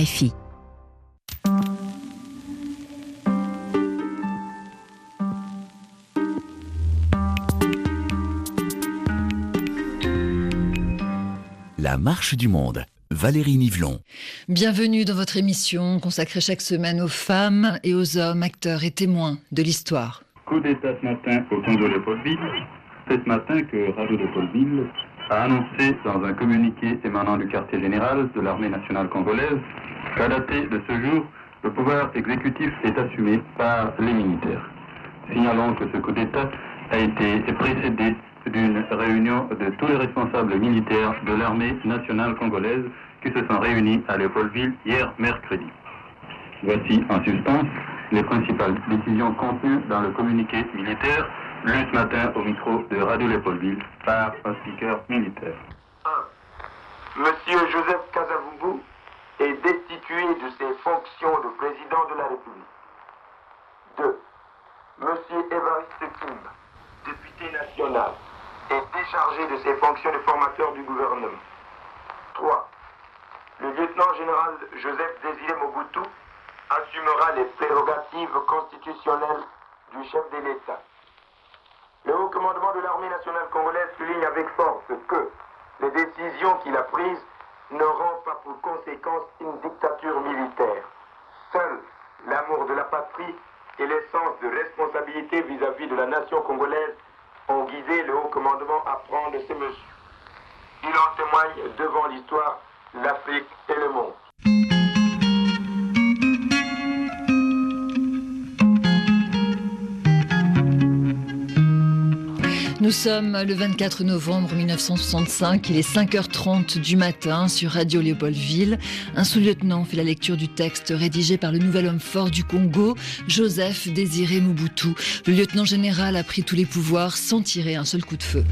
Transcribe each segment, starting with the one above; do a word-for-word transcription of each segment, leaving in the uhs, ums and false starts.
F I. La marche du monde. Valérie Nivelon. Bienvenue dans votre émission consacrée chaque semaine aux femmes et aux hommes, acteurs et témoins de l'histoire. Coup d'État ce matin au Congo-Léopoldville. C'est ce matin que Radio Léopoldville a annoncé dans un communiqué émanant du quartier général de l'armée nationale congolaise qu'à dater de ce jour, le pouvoir exécutif est assumé par les militaires. Signalons que ce coup d'État a été précédé d'une réunion de tous les responsables militaires de l'armée nationale congolaise qui se sont réunis à Léopoldville hier mercredi. Voici en substance les principales décisions contenues dans le communiqué militaire lu ce matin au micro de Radio Léopoldville par un speaker militaire. un. Monsieur Joseph Kasavubu est destitué de ses fonctions de président de la République. deux. Monsieur Évariste Kimba, député national, est déchargé de ses fonctions de formateur du gouvernement. trois. Le lieutenant-général Joseph Désiré Mobutu assumera les prérogatives constitutionnelles du chef de l'État. Le haut commandement de l'armée nationale congolaise souligne avec force que les décisions qu'il a prises n'auront pas pour conséquence une dictature militaire. Seul l'amour de la patrie et l'essence de responsabilité vis-à-vis de la nation congolaise ont guidé le haut commandement à prendre ces mesures. Il en témoigne devant l'histoire, l'Afrique et le monde. Nous sommes le vingt-quatre novembre mille neuf cent soixante-cinq, il est cinq heures trente du matin sur Radio Léopoldville. Un sous-lieutenant fait la lecture du texte rédigé par le nouvel homme fort du Congo, Joseph Désiré Mobutu. Le lieutenant général a pris tous les pouvoirs sans tirer un seul coup de feu.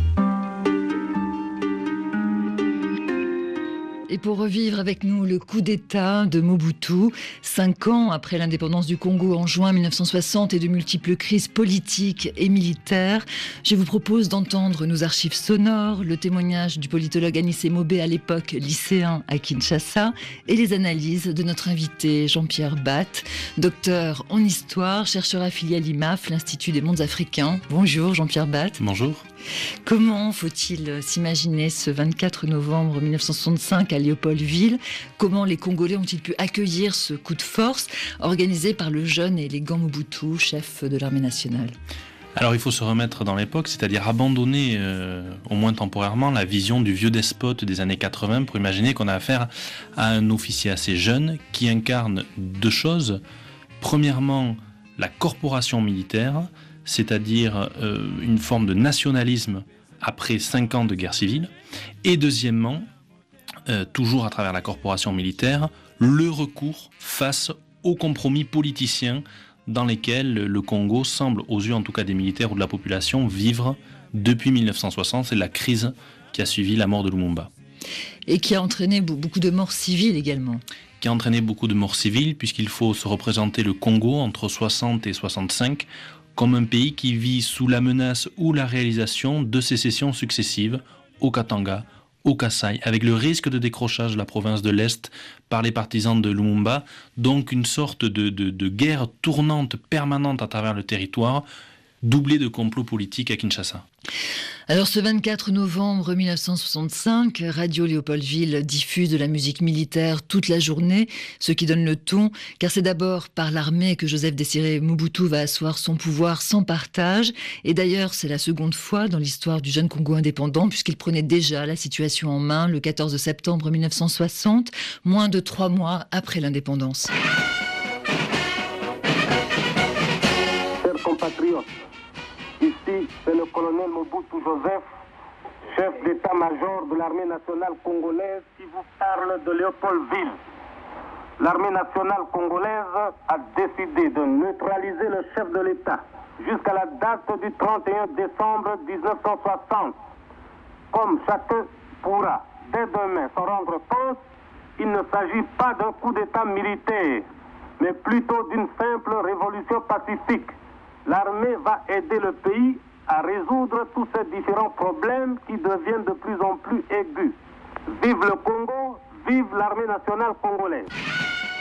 Et pour revivre avec nous le coup d'État de Mobutu, cinq ans après l'indépendance du Congo en juin mille neuf cent soixante et de multiples crises politiques et militaires, je vous propose d'entendre nos archives sonores, le témoignage du politologue Anis Mobé à l'époque lycéen à Kinshasa et les analyses de notre invité Jean-Pierre Batte, docteur en histoire, chercheur affilié à l'I M A F, l'Institut des mondes africains. Bonjour Jean-Pierre Batte. Bonjour. Comment faut-il s'imaginer ce vingt-quatre novembre mille neuf cent soixante-cinq à Léopoldville? Comment les Congolais ont-ils pu accueillir ce coup de force organisé par le jeune et élégant Mobutu, chef de l'armée nationale? Alors il faut se remettre dans l'époque, c'est-à-dire abandonner, euh, au moins temporairement, la vision du vieux despote des années quatre-vingts pour imaginer qu'on a affaire à un officier assez jeune qui incarne deux choses. Premièrement, la corporation militaire, c'est-à-dire euh, une forme de nationalisme après cinq ans de guerre civile. Et deuxièmement, euh, toujours à travers la corporation militaire, le recours face aux compromis politiciens dans lesquels le Congo semble, aux yeux en tout cas des militaires ou de la population, vivre depuis mille neuf cent soixante. C'est la crise qui a suivi la mort de Lumumba. Et qui a entraîné beaucoup de morts civiles également. Qui a entraîné beaucoup de morts civiles, puisqu'il faut se représenter le Congo entre soixante et soixante-cinq comme un pays qui vit sous la menace ou la réalisation de sécessions successives au Katanga, au Kasaï, avec le risque de décrochage de la province de l'Est par les partisans de Lumumba, donc une sorte de, de, de guerre tournante permanente à travers le territoire, doublée de complots politiques à Kinshasa. Alors ce vingt-quatre novembre mille neuf cent soixante-cinq, Radio Léopoldville diffuse de la musique militaire toute la journée, ce qui donne le ton, car c'est d'abord par l'armée que Joseph Désiré Mobutu va asseoir son pouvoir sans partage. Et d'ailleurs, c'est la seconde fois dans l'histoire du jeune Congo indépendant, puisqu'il prenait déjà la situation en main le quatorze septembre mille neuf cent soixante, moins de trois mois après l'indépendance. Chers compatriotes, ici, c'est le colonel Mobutu Joseph, chef d'état-major de l'armée nationale congolaise, qui vous parle de Léopoldville. L'armée nationale congolaise a décidé de neutraliser le chef de l'État jusqu'à la date du trente et un décembre dix-neuf cent soixante. Comme chacun pourra dès demain s'en rendre compte, il ne s'agit pas d'un coup d'État militaire, mais plutôt d'une simple révolution pacifique. L'armée va aider le pays à résoudre tous ces différents problèmes qui deviennent de plus en plus aigus. Vive le Congo, vive l'armée nationale congolaise.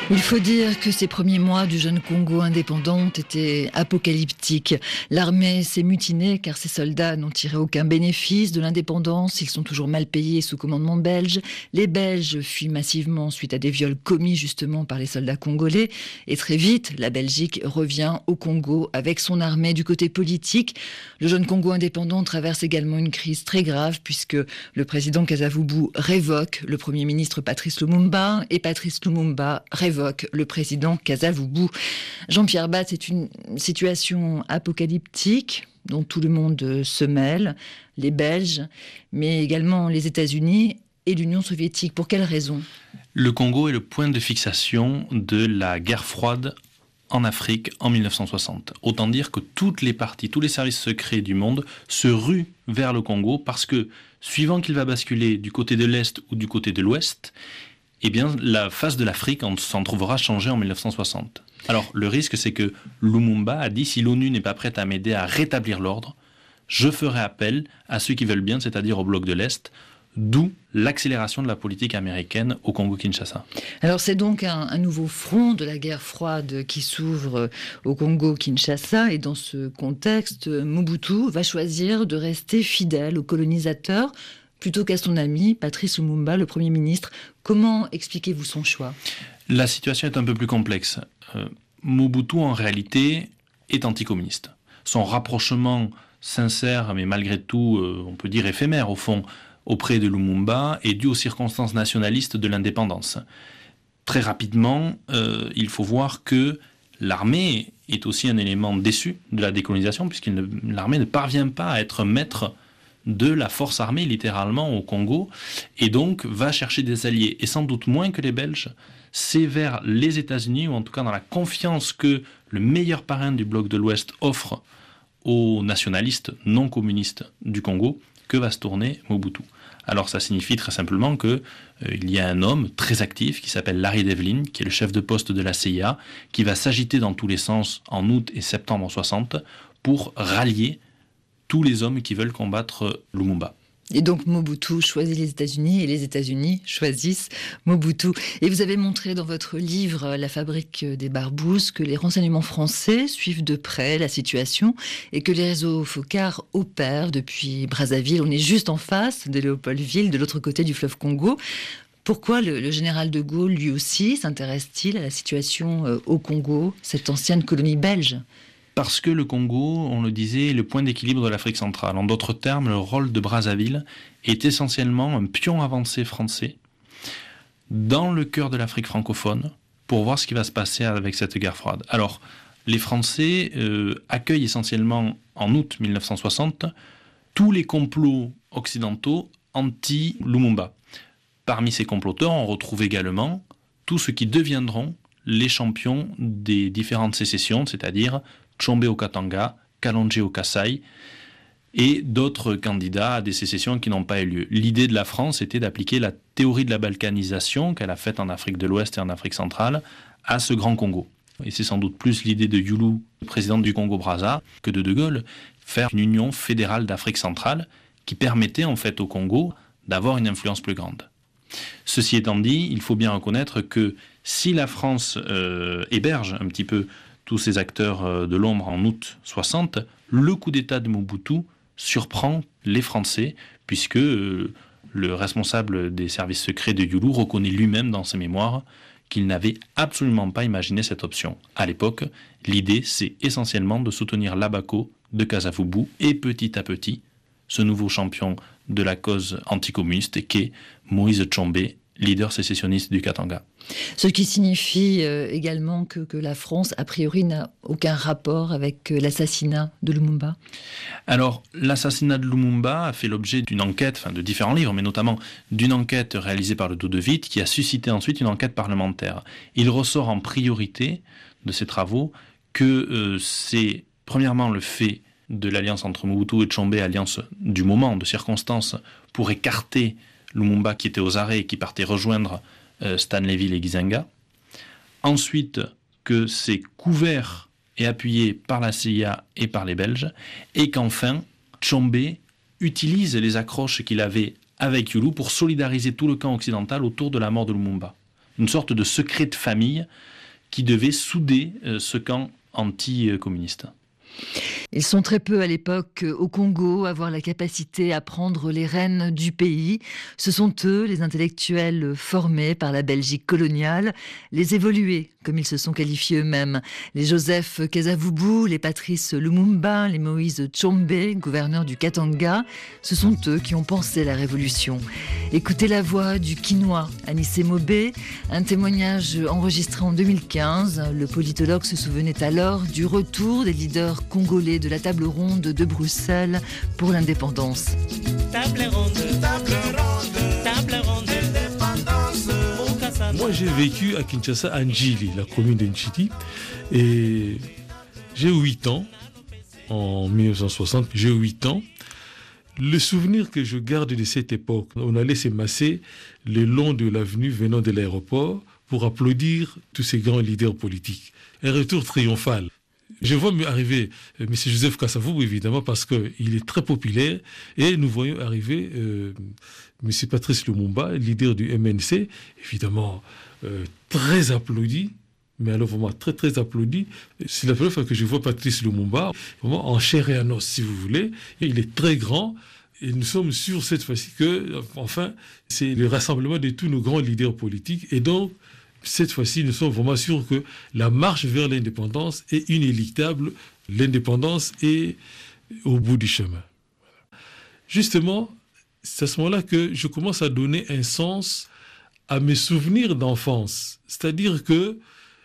Il faut dire que ces premiers mois du jeune Congo indépendant ont été apocalyptiques. L'armée s'est mutinée car ses soldats n'ont tiré aucun bénéfice de l'indépendance. Ils sont toujours mal payés sous commandement belge. Les Belges fuient massivement suite à des viols commis justement par les soldats congolais. Et très vite, la Belgique revient au Congo avec son armée. Du côté politique, le jeune Congo indépendant traverse également une crise très grave puisque le président Kasavubu révoque le premier ministre Patrice Lumumba et Patrice Lumumba révoque le président Kasavubu. Jean-Pierre Bath, c'est une situation apocalyptique dont tout le monde se mêle, les Belges, mais également les États-Unis et l'Union soviétique. Pour quelles raisons ? Le Congo est le point de fixation de la guerre froide en Afrique en mille neuf cent soixante. Autant dire que toutes les parties, tous les services secrets du monde se ruent vers le Congo parce que, suivant qu'il va basculer du côté de l'Est ou du côté de l'Ouest, eh bien, la face de l'Afrique s'en trouvera changée en mille neuf cent soixante. Alors, le risque, c'est que Lumumba a dit, si l'ONU n'est pas prête à m'aider à rétablir l'ordre, je ferai appel à ceux qui veulent bien, c'est-à-dire au bloc de l'Est, d'où l'accélération de la politique américaine au Congo-Kinshasa. Alors, c'est donc un, un nouveau front de la guerre froide qui s'ouvre au Congo-Kinshasa, et dans ce contexte, Mobutu va choisir de rester fidèle aux colonisateurs, plutôt qu'à son ami Patrice Lumumba, le Premier ministre. Comment expliquez-vous son choix ? La situation est un peu plus complexe. Euh, Mobutu, en réalité, est anticommuniste. Son rapprochement sincère, mais malgré tout, euh, on peut dire éphémère, au fond, auprès de Lumumba, est dû aux circonstances nationalistes de l'indépendance. Très rapidement, euh, il faut voir que l'armée est aussi un élément déçu de la décolonisation, puisque l'armée ne parvient pas à être maître de la force armée, littéralement, au Congo, et donc va chercher des alliés, et sans doute moins que les Belges, c'est vers les États-Unis, ou en tout cas dans la confiance que le meilleur parrain du bloc de l'Ouest offre aux nationalistes non communistes du Congo, que va se tourner Mobutu. Alors ça signifie très simplement qu'il euh, y a un homme très actif qui s'appelle Larry Devlin, qui est le chef de poste de la C I A, qui va s'agiter dans tous les sens en août et septembre soixante pour rallier tous les hommes qui veulent combattre Lumumba. Et donc Mobutu choisit les États-Unis et les États-Unis choisissent Mobutu. Et vous avez montré dans votre livre La fabrique des barbouzes que les renseignements français suivent de près la situation et que les réseaux Foccart opèrent depuis Brazzaville. On est juste en face de Léopoldville, de l'autre côté du fleuve Congo. Pourquoi le, le général de Gaulle, lui aussi, s'intéresse-t-il à la situation euh, au Congo, cette ancienne colonie belge ? Parce que le Congo, on le disait, est le point d'équilibre de l'Afrique centrale. En d'autres termes, le rôle de Brazzaville est essentiellement un pion avancé français dans le cœur de l'Afrique francophone pour voir ce qui va se passer avec cette guerre froide. Alors, les Français euh, accueillent essentiellement, en août mille neuf cent soixante, tous les complots occidentaux anti-Lumumba. Parmi ces comploteurs, on retrouve également tous ceux qui deviendront les champions des différentes sécessions, c'est-à-dire Tshombe au Katanga, Kalonji au Kasaï, et d'autres candidats à des sécessions qui n'ont pas eu lieu. L'idée de la France était d'appliquer la théorie de la balkanisation qu'elle a faite en Afrique de l'Ouest et en Afrique centrale à ce grand Congo. Et c'est sans doute plus l'idée de Youlou, président du Congo-Brazza, que de De Gaulle, faire une union fédérale d'Afrique centrale qui permettait en fait au Congo d'avoir une influence plus grande. Ceci étant dit, il faut bien reconnaître que si la France euh, héberge un petit peu tous ces acteurs euh, de l'ombre en août soixante, le coup d'État de Mobutu surprend les Français, puisque euh, le responsable des services secrets de Youlou reconnaît lui-même dans ses mémoires qu'il n'avait absolument pas imaginé cette option. À l'époque, l'idée, c'est essentiellement de soutenir l'Abaco de Kasavubu et petit à petit, ce nouveau champion de la cause anticommuniste qu'est Moïse Tshombe, leader sécessionniste du Katanga. Ce qui signifie euh, également que, que la France, a priori, n'a aucun rapport avec euh, l'assassinat de Lumumba. Alors, l'assassinat de Lumumba a fait l'objet d'une enquête, enfin de différents livres, mais notamment d'une enquête réalisée par le dos de Witt, qui a suscité ensuite une enquête parlementaire. Il ressort en priorité de ces travaux que euh, c'est premièrement le fait de l'alliance entre Mobutu et Tshombe, alliance du moment, de circonstance, pour écarter Lumumba qui était aux arrêts et qui partait rejoindre euh, Stanleyville et Gizenga. Ensuite, que c'est couvert et appuyé par la C I A et par les Belges, et qu'enfin, Tshombe utilise les accroches qu'il avait avec Youlou pour solidariser tout le camp occidental autour de la mort de Lumumba. une sorte de secret de famille qui devait souder euh, ce camp anti-communiste. Ils sont très peu à l'époque au Congo à avoir la capacité à prendre les rênes du pays. Ce sont eux, les intellectuels formés par la Belgique coloniale, les évolués, comme ils se sont qualifiés eux-mêmes. Les Joseph Kasavubu, les Patrice Lumumba, les Moïse Tshombe, gouverneurs du Katanga, ce sont eux qui ont pensé la révolution. Écoutez la voix du Quinois, Anissé Mobé, un témoignage enregistré en deux mille quinze. Le politologue se souvenait alors du retour des leaders congolais de la table ronde de Bruxelles pour l'indépendance. Table ronde, table ronde, table ronde, indépendance. Moi, j'ai vécu à Kinshasa, à Njili, la commune de Njili, et j'ai huit ans, en dix-neuf cent soixante, j'ai huit ans. Le souvenir que je garde de cette époque, on allait se masser le long de l'avenue venant de l'aéroport pour applaudir tous ces grands leaders politiques. Un retour triomphal. Je vois arriver euh, M. Joseph Kasavubu, évidemment, parce qu'il est très populaire, et nous voyons arriver euh, M. Patrice Lumumba, leader du M N C, évidemment euh, très applaudi, mais alors vraiment très très applaudi. C'est la première fois que je vois Patrice Lumumba, vraiment en chair et en os, si vous voulez. Et il est très grand, et nous sommes sûrs cette fois-ci que, enfin, c'est le rassemblement de tous nos grands leaders politiques, et donc, cette fois-ci, nous sommes vraiment sûrs que la marche vers l'indépendance est inéluctable. L'indépendance est au bout du chemin. Justement, c'est à ce moment-là que je commence à donner un sens à mes souvenirs d'enfance. C'est-à-dire que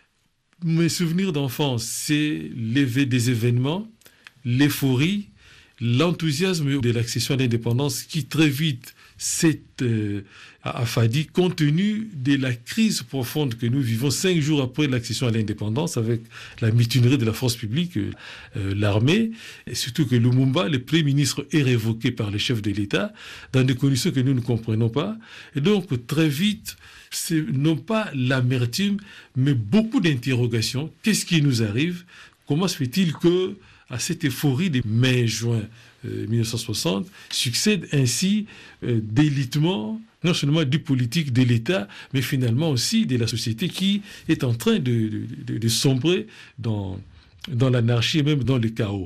mes souvenirs d'enfance, c'est des événements, l'euphorie, l'enthousiasme de l'accession à l'indépendance qui très vite s'est euh, affadi compte tenu de la crise profonde que nous vivons cinq jours après l'accession à l'indépendance avec la mutinerie de la force publique, euh, l'armée, et surtout que Lumumba, le Premier ministre, est révoqué par le chef de l'État dans des conditions que nous ne comprenons pas. Et donc très vite, c'est non pas l'amertume, mais beaucoup d'interrogations. Qu'est-ce qui nous arrive? Comment se fait-il que à cette euphorie de mai-juin euh, dix-neuf cent soixante, succède ainsi euh, délitement, non seulement du politique de l'État, mais finalement aussi de la société qui est en train de, de, de sombrer dans, dans l'anarchie et même dans le chaos.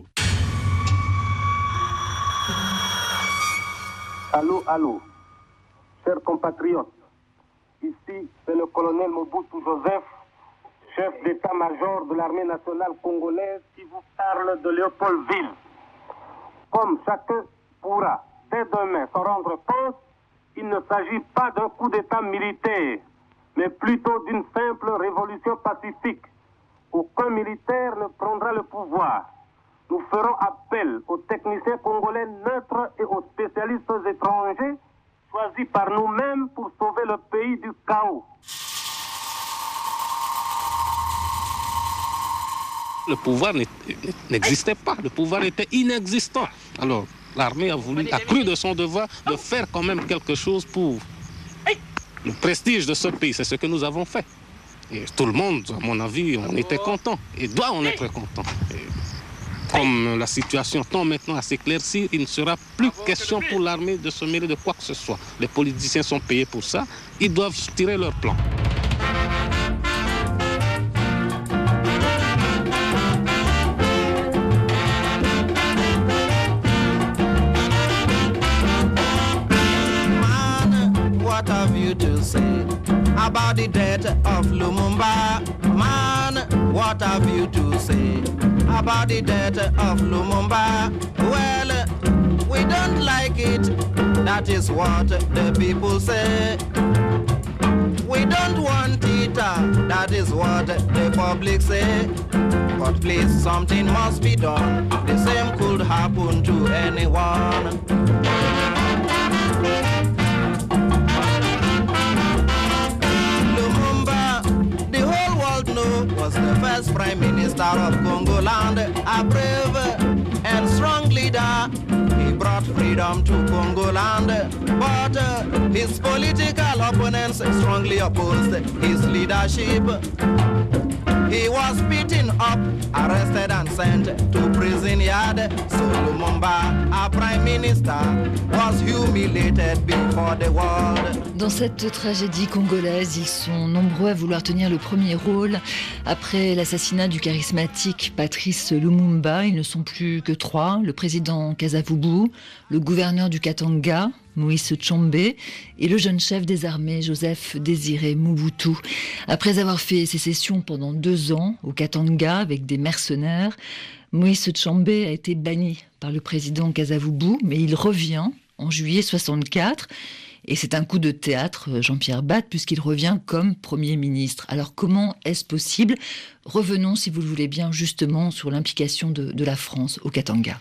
Allô, allô, chers compatriotes, ici c'est le colonel Mobutu Joseph, chef d'état-major de l'armée nationale congolaise, qui vous parle de Léopoldville. Comme chacun pourra dès demain s'en rendre compte, il ne s'agit pas d'un coup d'état militaire, mais plutôt d'une simple révolution pacifique. Aucun militaire ne prendra le pouvoir. Nous ferons appel aux techniciens congolais neutres et aux spécialistes étrangers choisis par nous-mêmes pour sauver le pays du chaos. Le pouvoir n'existait pas, le pouvoir était inexistant. Alors, l'armée a voulu, a cru de son devoir de faire quand même quelque chose pour le prestige de ce pays. C'est ce que nous avons fait. Et tout le monde, à mon avis, on était content et doit en être content. Et comme la situation tend maintenant à s'éclaircir, il ne sera plus question pour l'armée de se mêler de quoi que ce soit. Les politiciens sont payés pour ça, ils doivent tirer leur plan. What have you to say about the death of Lumumba? Man, what have you to say about the death of Lumumba? Well, we don't like it, that is what the people say. We don't want it, that is what the public say. But please, something must be done. The same could happen to anyone. Was the first Prime Minister of Congo land, a brave and strong leader. He brought freedom to Congo land, but uh, his political opponents strongly opposed his leadership. He was beaten up, arrested and sent to prison yard. So Lumumba, our prime minister, was humiliated before the world. Dans cette tragédie congolaise, ils sont nombreux à vouloir tenir le premier rôle. Après l'assassinat du charismatique Patrice Lumumba, ils ne sont plus que trois. Le président Kasavubu, le gouverneur du Katanga, Moïse Tshombe, et le jeune chef des armées, Joseph Désiré Mobutu. Après avoir fait sécession pendant deux ans au Katanga avec des mercenaires, Moïse Tshombe a été banni par le président Kasavubu, mais il revient en juillet soixante-quatre. Et c'est un coup de théâtre, Jean-Pierre Batte, puisqu'il revient comme Premier ministre. Alors comment est-ce possible ? Revenons, si vous le voulez bien, justement sur l'implication de, de la France au Katanga.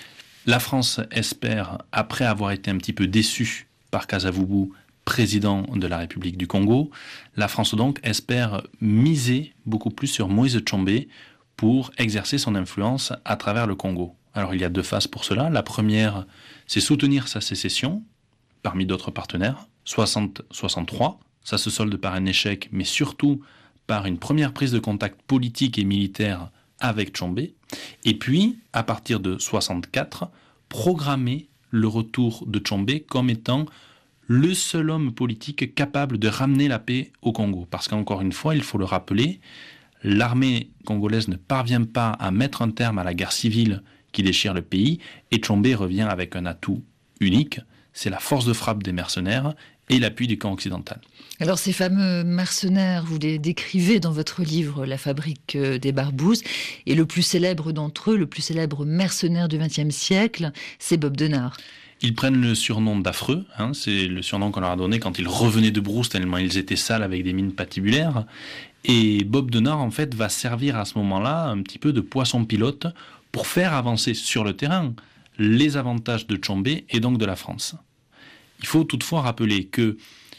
La France espère, après avoir été un petit peu déçue par Kasavubu, président de la République du Congo, la France donc espère miser beaucoup plus sur Moïse Tshombe pour exercer son influence à travers le Congo. Alors il y a deux phases pour cela. La première, c'est soutenir sa sécession, parmi d'autres partenaires, soixante soixante-trois, ça se solde par un échec, mais surtout par une première prise de contact politique et militaire avec Tshombe, et puis, à partir de soixante-quatre, programmer le retour de Tshombe comme étant le seul homme politique capable de ramener la paix au Congo. Parce qu'encore une fois, il faut le rappeler, l'armée congolaise ne parvient pas à mettre un terme à la guerre civile qui déchire le pays, et Tshombe revient avec un atout unique, c'est la force de frappe des mercenaires et l'appui du camp occidental. Alors ces fameux mercenaires, vous les décrivez dans votre livre « La fabrique des barbouzes », et le plus célèbre d'entre eux, le plus célèbre mercenaire du vingtième siècle, c'est Bob Denard. Ils prennent le surnom d'affreux, hein, c'est le surnom qu'on leur a donné quand ils revenaient de brousse, tellement ils étaient sales avec des mines patibulaires. Et Bob Denard, en fait, va servir à ce moment-là un petit peu de poisson pilote pour faire avancer sur le terrain les avantages de Tshombe et donc de la France. Il faut toutefois rappeler que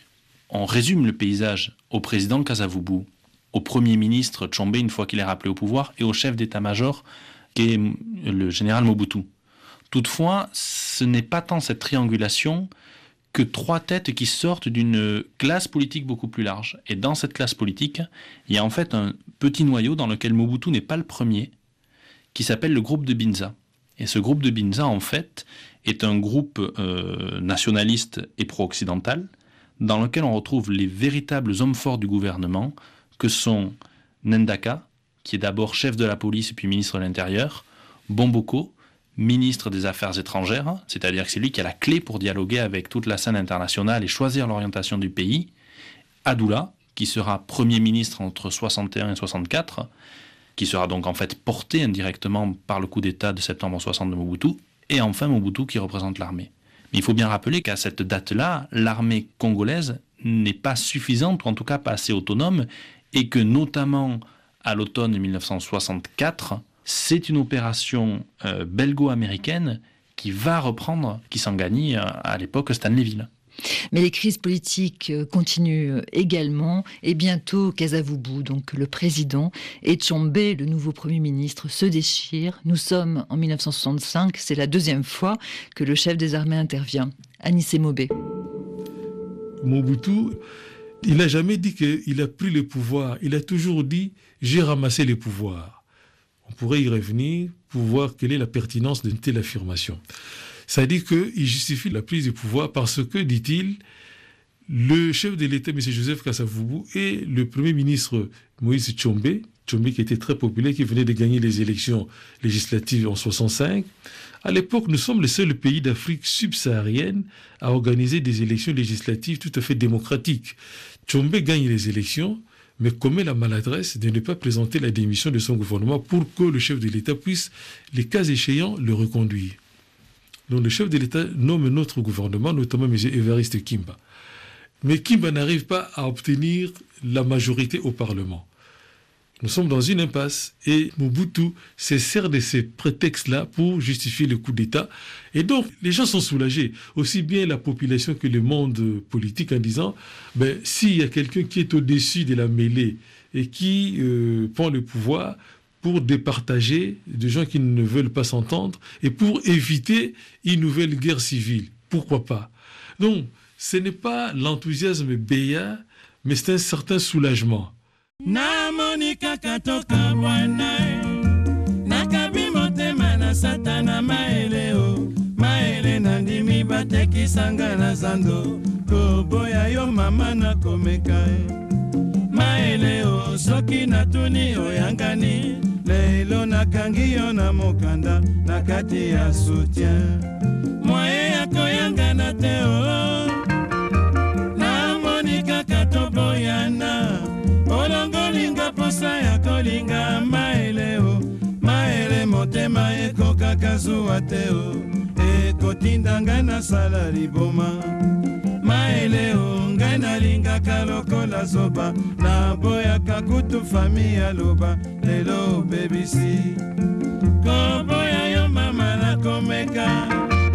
on résume le paysage au président Kasavubu, au Premier ministre Tshombe une fois qu'il est rappelé au pouvoir, et au chef d'état-major qui est le général Mobutu. Toutefois, ce n'est pas tant cette triangulation que trois têtes qui sortent d'une classe politique beaucoup plus large. Et dans cette classe politique, il y a en fait un petit noyau dans lequel Mobutu n'est pas le premier, qui s'appelle le groupe de Binza. Et ce groupe de Binza, en fait, est un groupe euh, nationaliste et pro-occidental, dans lequel on retrouve les véritables hommes forts du gouvernement, que sont Ndaka, qui est d'abord chef de la police et puis ministre de l'Intérieur, Bomboko, ministre des Affaires étrangères, c'est-à-dire que c'est lui qui a la clé pour dialoguer avec toute la scène internationale et choisir l'orientation du pays, Adoula, qui sera Premier ministre entre soixante et un et soixante-quatre, qui sera donc en fait porté indirectement par le coup d'État de septembre soixante de Mobutu, et enfin Mobutu qui représente l'armée. Mais il faut bien rappeler qu'à cette date-là, l'armée congolaise n'est pas suffisante, ou en tout cas pas assez autonome, et que notamment à l'automne mille neuf cent soixante-quatre, c'est une opération euh, belgo-américaine qui va reprendre, qui s'en gagne euh, à l'époque Stanleyville. Mais les crises politiques continuent également, et bientôt Kasavubu, donc le président, et Tshombe, le nouveau Premier ministre, se déchirent. Nous sommes en mille neuf cent soixante-cinq, c'est la deuxième fois que le chef des armées intervient. Anissé Mobé. Mobutu, il n'a jamais dit qu'il a pris le pouvoir, il a toujours dit « j'ai ramassé le pouvoir ». On pourrait y revenir pour voir quelle est la pertinence d'une telle affirmation. Ça dit qu'il justifie la prise du pouvoir parce que, dit-il, le chef de l'État, M. Joseph Kasavubu, et le Premier ministre Moïse Tshombe, Tshombe qui était très populaire, qui venait de gagner les élections législatives en soixante-cinq, à l'époque, nous sommes le seul pays d'Afrique subsaharienne à organiser des élections législatives tout à fait démocratiques. Tshombe gagne les élections, mais commet la maladresse de ne pas présenter la démission de son gouvernement pour que le chef de l'État puisse, les cas échéants, le reconduire. Donc le chef de l'État nomme notre gouvernement, notamment M. Évariste Kimba. Mais Kimba n'arrive pas à obtenir la majorité au Parlement. Nous sommes dans une impasse et Mobutu se sert de ces prétextes-là pour justifier le coup d'État. Et donc, les gens sont soulagés, aussi bien la population que le monde politique, en disant ben, s'il y a quelqu'un qui est au-dessus de la mêlée et qui euh, prend le pouvoir pour départager des gens qui ne veulent pas s'entendre et pour éviter une nouvelle guerre civile. Pourquoi pas? Donc, ce n'est pas l'enthousiasme béat, mais c'est un certain soulagement. Namo namoni kaka toka bwana nakabi motema na satana maele o maele nandimi batekisanga na zando koboya yo mama nakomeka maele o soki natuni oyangani lelo nakangi yo na mokanda na kati ya soutien mwaye ya koyangana te o namoni kaka toboyana olongolinga posa ya kolinga maele o maele motema ekokaka zuwa te o ekotinda ngai nasala liboma maele o ngai nalingaka lokola zoba naboyaka kutu fami ya loba lelo obebisi koboya yo mama nakomeka.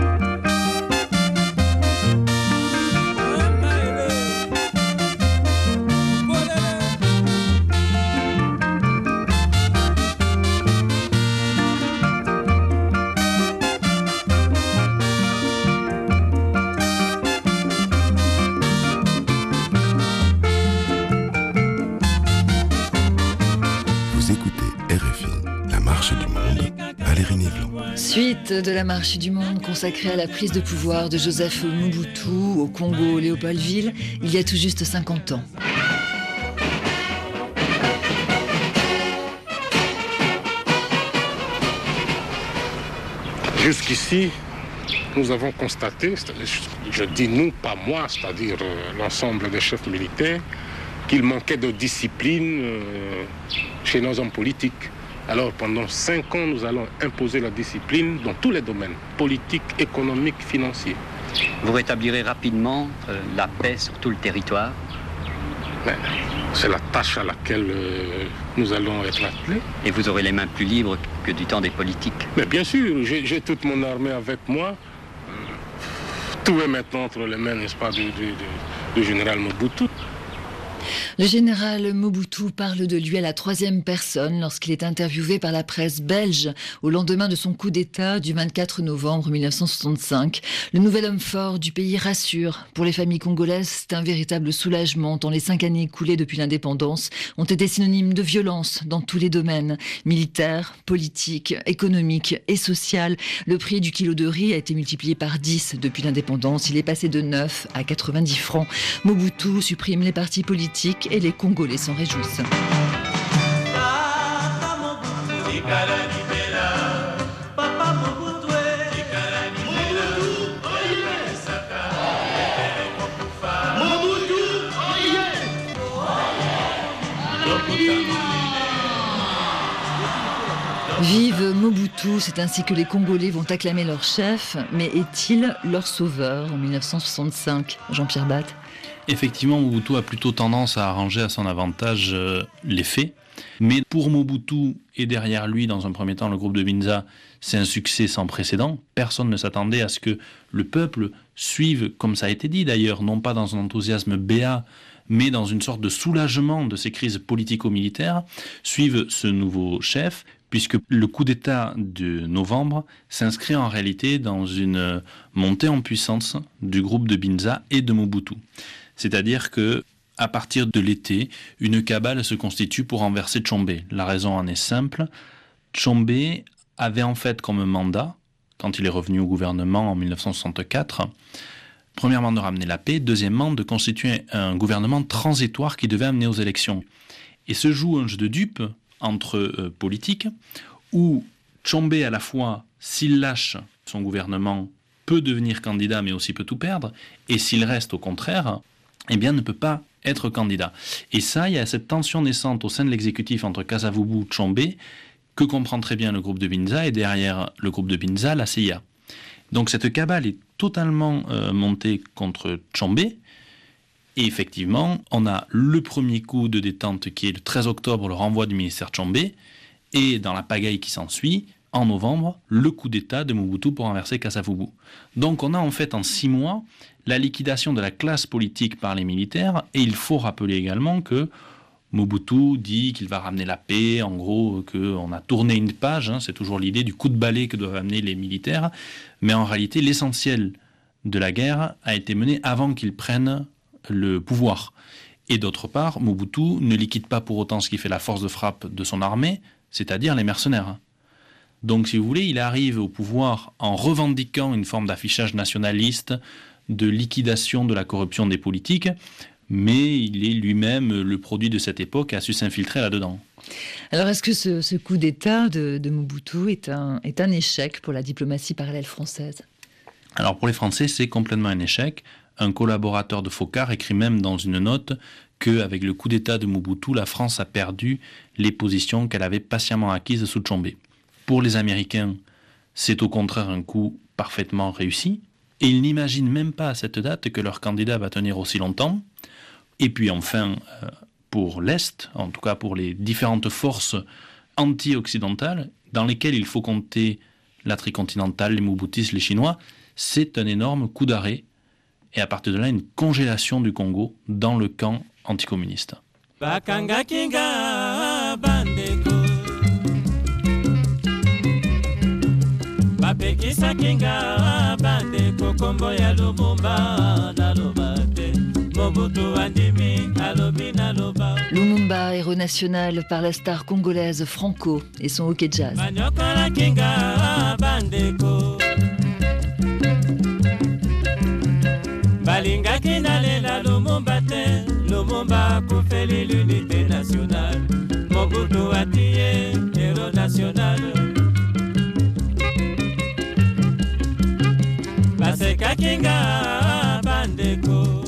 Suite de la marche du monde consacrée à la prise de pouvoir de Joseph Mobutu au Congo Léopoldville il y a tout juste cinquante ans. Jusqu'ici, nous avons constaté, je dis nous, pas moi, c'est-à-dire l'ensemble des chefs militaires, qu'il manquait de discipline chez nos hommes politiques. Alors pendant cinq ans, nous allons imposer la discipline dans tous les domaines, politiques, économiques, financiers. Vous rétablirez rapidement euh, la paix sur tout le territoire? Mais c'est la tâche à laquelle euh, nous allons être attelés. Et vous aurez les mains plus libres que du temps des politiques? Mais bien sûr, j'ai, j'ai toute mon armée avec moi. Tout est maintenant entre les mains, n'est-ce pas, du, du, du, du général Mobutu. Le général Mobutu parle de lui à la troisième personne lorsqu'il est interviewé par la presse belge au lendemain de son coup d'État du vingt-quatre novembre mille neuf cent soixante-cinq. Le nouvel homme fort du pays rassure. Pour les familles congolaises, c'est un véritable soulagement tant les cinq années écoulées depuis l'indépendance ont été synonymes de violence dans tous les domaines, militaires, politiques, économiques et social. Le prix du kilo de riz a été multiplié par dix depuis l'indépendance. Il est passé de neuf à quatre-vingt-dix francs. Mobutu supprime les partis politiques et les Congolais s'en réjouissent. Vive Mobutu, c'est ainsi que les Congolais vont acclamer leur chef, mais est-il leur sauveur en mille neuf cent soixante-cinq, Jean-Pierre Batte? Effectivement, Mobutu a plutôt tendance à arranger à son avantage euh, les faits. Mais pour Mobutu et derrière lui, dans un premier temps, le groupe de Binza, c'est un succès sans précédent. Personne ne s'attendait à ce que le peuple suive, comme ça a été dit d'ailleurs, non pas dans un enthousiasme béat, mais dans une sorte de soulagement de ces crises politico-militaires, suive ce nouveau chef, puisque le coup d'État de novembre s'inscrit en réalité dans une montée en puissance du groupe de Binza et de Mobutu. C'est-à-dire que, à partir de l'été, une cabale se constitue pour renverser Tshombe. La raison en est simple. Tshombe avait en fait comme mandat, quand il est revenu au gouvernement en mille neuf cent soixante-quatre, premièrement de ramener la paix, deuxièmement de constituer un gouvernement transitoire qui devait amener aux élections. Et se joue un jeu de dupes entre euh, politiques, où Tshombe à la fois, s'il lâche son gouvernement, peut devenir candidat mais aussi peut tout perdre, et s'il reste au contraire, eh bien, ne peut pas être candidat. Et ça, il y a cette tension naissante au sein de l'exécutif entre Kasavubu et Tshombe, que comprend très bien le groupe de Binza, et derrière le groupe de Binza, la C I A. Donc cette cabale est totalement euh, montée contre Tshombe, et effectivement, on a le premier coup de détente qui est le treize octobre, le renvoi du ministère Tshombe, et dans la pagaille qui s'ensuit, en novembre, le coup d'État de Mobutu pour renverser Kasavubu. Donc on a en fait en six mois la liquidation de la classe politique par les militaires, et il faut rappeler également que Mobutu dit qu'il va ramener la paix, en gros qu'on a tourné une page, hein, c'est toujours l'idée du coup de balai que doivent amener les militaires, mais en réalité l'essentiel de la guerre a été mené avant qu'ils prennent le pouvoir. Et d'autre part, Mobutu ne liquide pas pour autant ce qui fait la force de frappe de son armée, c'est-à-dire les mercenaires. Donc, si vous voulez, il arrive au pouvoir en revendiquant une forme d'affichage nationaliste, de liquidation de la corruption des politiques, mais il est lui-même le produit de cette époque et a su s'infiltrer là-dedans. Alors, est-ce que ce, ce coup d'État de, de Mobutu est un, est un échec pour la diplomatie parallèle française ? Alors, pour les Français, c'est complètement un échec. Un collaborateur de Foccart écrit même dans une note qu'avec le coup d'État de Mobutu, la France a perdu les positions qu'elle avait patiemment acquises sous Tshombe. Pour les Américains, c'est au contraire un coup parfaitement réussi. Et ils n'imaginent même pas à cette date que leur candidat va tenir aussi longtemps. Et puis enfin, pour l'Est, en tout cas pour les différentes forces anti-occidentales, dans lesquelles il faut compter la tricontinentale, les Mobutistes, les Chinois, c'est un énorme coup d'arrêt. Et à partir de là, une congélation du Congo dans le camp anticommuniste. Bakanga kinga bandeko Bapekisa kinga bandeko kombo ya Lumumba nalobate Mobutu andimi alobi naloba Lumumba, héros national par la star congolaise Franco et son hockey jazz. Banyokola kinga bandeko Balingaki nalela Lumumba te Lumumba kufeli l'unité nationale Mobutu atiye héros national Baseka kinga bandeko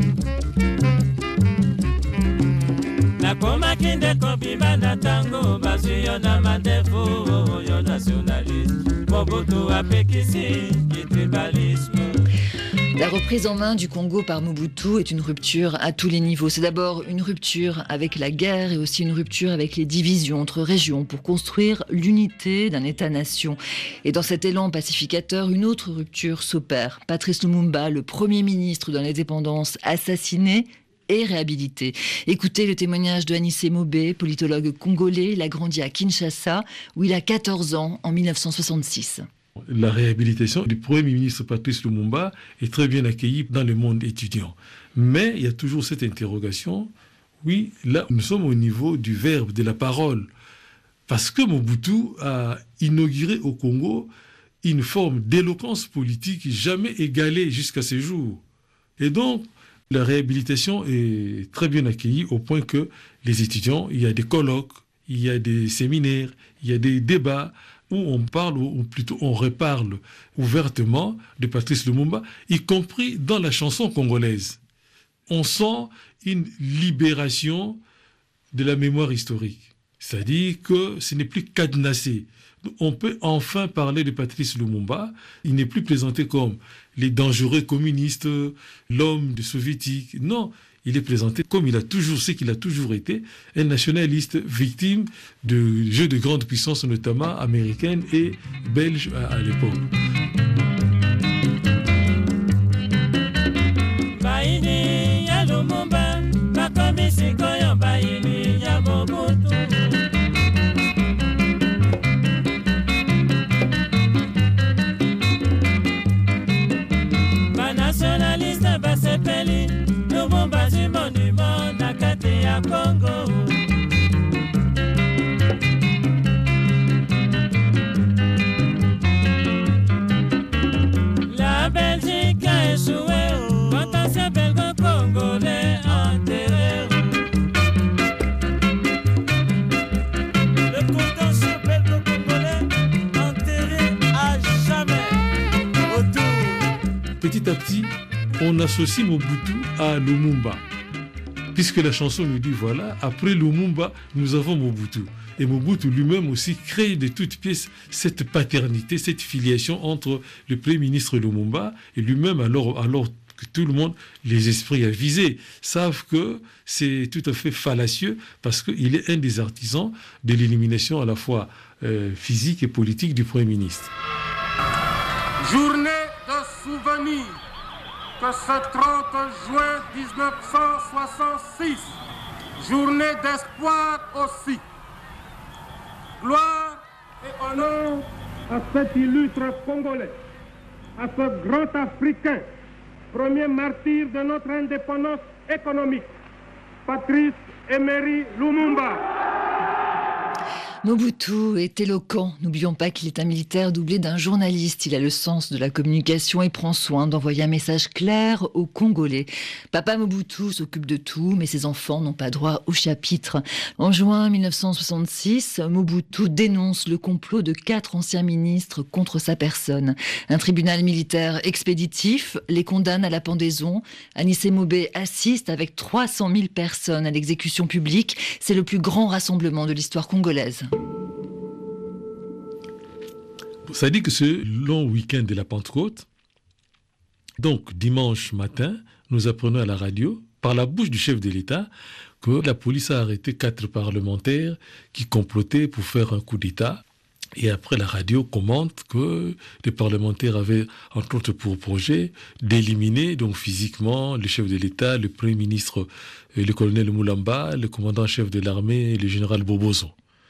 Nakoma kindeko bimba na tango Bazwi yo na mandefu yo nationaliste Mobutu apekisi ki tribalisme. La reprise en main du Congo par Mobutu est une rupture à tous les niveaux. C'est d'abord une rupture avec la guerre et aussi une rupture avec les divisions entre régions pour construire l'unité d'un État-nation. Et dans cet élan pacificateur, une autre rupture s'opère. Patrice Lumumba, le premier ministre de l'indépendance, assassiné et réhabilité. Écoutez le témoignage de Anissé Mobé, politologue congolais. Il a grandi à Kinshasa, où il a quatorze ans en mille neuf cent soixante-six. La réhabilitation du Premier ministre Patrice Lumumba est très bien accueillie dans le monde étudiant. Mais il y a toujours cette interrogation. Oui, là, nous sommes au niveau du verbe, de la parole. Parce que Mobutu a inauguré au Congo une forme d'éloquence politique jamais égalée jusqu'à ce jour. Et donc, la réhabilitation est très bien accueillie au point que les étudiants, il y a des colloques, il y a des séminaires, il y a des débats où on parle, ou plutôt on reparle ouvertement de Patrice Lumumba, y compris dans la chanson congolaise. On sent une libération de la mémoire historique. C'est-à-dire que ce n'est plus cadenassé. On peut enfin parler de Patrice Lumumba. Il n'est plus présenté comme les dangereux communistes, l'homme de soviétique. Non, il est présenté comme il a toujours, ce qu'il a toujours été, un nationaliste victime de jeux de grande puissance, notamment américaine et belge à, à l'époque. Baini ya Lumumba, bakomisi koyo baini ya Mobutu. Banationaliste basepeli, Lumumba du monument na kati ya Congo. La Belgique a échoué, potentiel belgo-congolais enterré. Le potentiel belgo-congolais enterré à jamais autour. Petit à petit, on associe Mobutu à Lumumba. Puisque la chanson nous dit, voilà, après Lumumba, nous avons Mobutu. Et Mobutu lui-même aussi crée de toutes pièces cette paternité, cette filiation entre le Premier ministre Lumumba et lui-même, alors, alors que tout le monde, les esprits avisés, savent que c'est tout à fait fallacieux parce qu'il est un des artisans de l'élimination à la fois euh, physique et politique du Premier ministre. Journée de souvenir que ce trente juin dix-neuf cent soixante-six, journée d'espoir aussi. Gloire et honneur à cet illustre Congolais, à ce grand Africain, premier martyr de notre indépendance économique, Patrice Emery Lumumba. Mobutu est éloquent. N'oublions pas qu'il est un militaire doublé d'un journaliste. Il a le sens de la communication et prend soin d'envoyer un message clair aux Congolais. Papa Mobutu s'occupe de tout, mais ses enfants n'ont pas droit au chapitre. En juin mille neuf cent soixante-six, Mobutu dénonce le complot de quatre anciens ministres contre sa personne. Un tribunal militaire expéditif les condamne à la pendaison. Anissé Mobé assiste avec trois cent mille personnes à l'exécution publique. C'est le plus grand rassemblement de l'histoire congolaise. Ça dit que ce long week-end de la Pentecôte, donc dimanche matin, nous apprenons à la radio, par la bouche du chef de l'État, que la police a arrêté quatre parlementaires qui complotaient pour faire un coup d'État. Et après, la radio commente que les parlementaires avaient, entre autres pour projet, d'éliminer donc physiquement le chef de l'État, le Premier ministre, le colonel Moulamba, le commandant-chef de l'armée et le général Bobozo.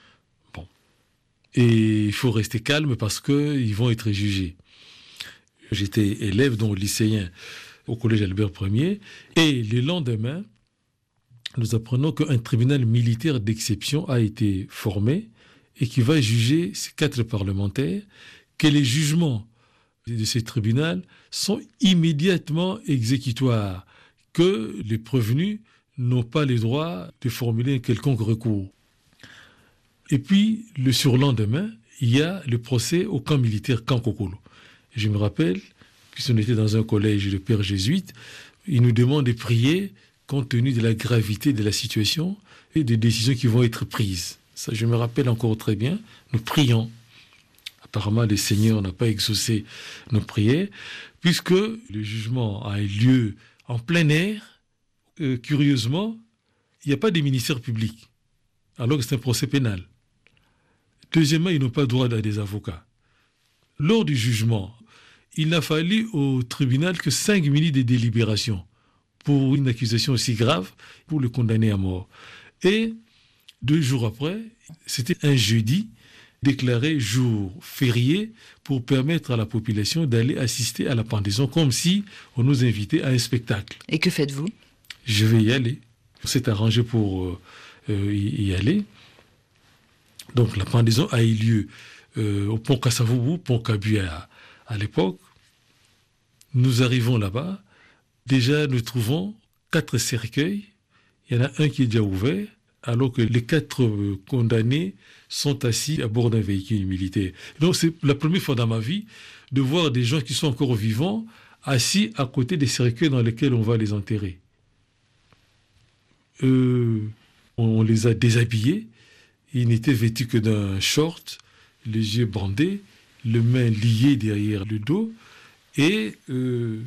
Et il faut rester calme parce qu'ils vont être jugés. J'étais élève, donc lycéen, au collège Albert Ier. Et le lendemain, nous apprenons qu'un tribunal militaire d'exception a été formé et qui va juger ces quatre parlementaires, que les jugements de ce tribunal sont immédiatement exécutoires, que les prévenus n'ont pas le droit de formuler un quelconque recours. Et puis, le surlendemain, il y a le procès au camp militaire Kankokolo. Je me rappelle, puisqu'on était dans un collège de pères jésuites, ils nous demandent de prier compte tenu de la gravité de la situation et des décisions qui vont être prises. Ça, je me rappelle encore très bien. Nous prions. Apparemment, le Seigneur n'a pas exaucé nos prières, puisque le jugement a eu lieu en plein air. Euh, curieusement, il n'y a pas de ministère public, alors que c'est un procès pénal. Deuxièmement, ils n'ont pas droit à des avocats. Lors du jugement, il n'a fallu au tribunal que cinq minutes de délibération pour une accusation aussi grave, pour le condamner à mort. Et deux jours après, c'était un jeudi, déclaré jour férié pour permettre à la population d'aller assister à la pendaison, comme si on nous invitait à un spectacle. Et que faites-vous ? Je vais y aller. On s'est arrangé pour euh, y, y aller. Donc la pendaison a eu lieu euh, au pont Kasavubu, pont Kabuya à, à l'époque. Nous arrivons là-bas. Déjà, nous trouvons quatre cercueils. Il y en a un qui est déjà ouvert, alors que les quatre euh, condamnés sont assis à bord d'un véhicule militaire. Donc c'est la première fois dans ma vie de voir des gens qui sont encore vivants assis à côté des cercueils dans lesquels on va les enterrer. Euh, on les a déshabillés. Ils n'étaient vêtus que d'un short, les yeux bandés, les mains liées derrière le dos, et euh,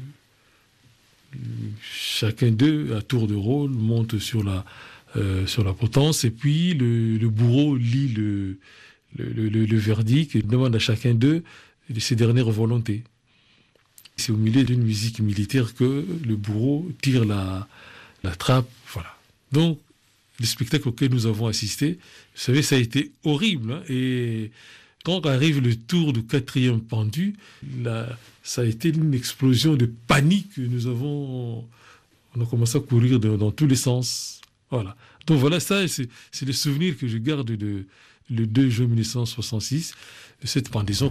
chacun d'eux, à tour de rôle, monte sur la, euh, sur la potence, et puis le, le bourreau lit le, le, le, le verdict et demande à chacun d'eux ses dernières volontés. C'est au milieu d'une musique militaire que le bourreau tire la, la trappe, voilà. Donc, le spectacle auquel nous avons assisté, vous savez, ça a été horrible. Hein, et quand arrive le tour du quatrième pendu, là, ça a été une explosion de panique. Nous avons, on a commencé à courir de, dans tous les sens. Voilà. Donc voilà, ça, c'est, c'est le souvenir que je garde de, le deux juin mille neuf cent soixante-six, de cette pendaison.